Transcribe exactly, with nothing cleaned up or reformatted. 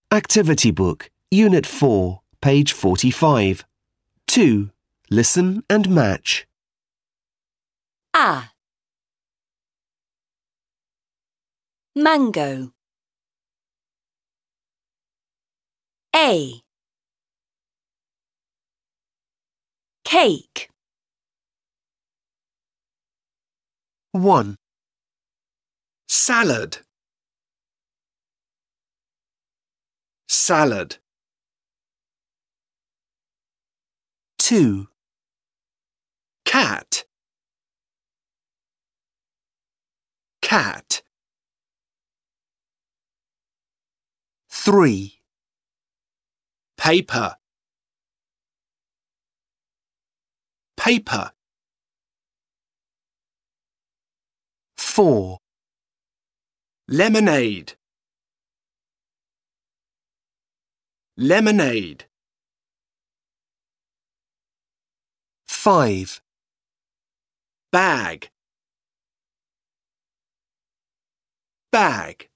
Activity Book, Unit four, page forty-five. two. Listen and match. A. Mango. A. Cake. one. Salad. Salad. two. Cat. Cat. three. Paper. Paper. four. Lemonade. Lemonade. five. Bag. Bag.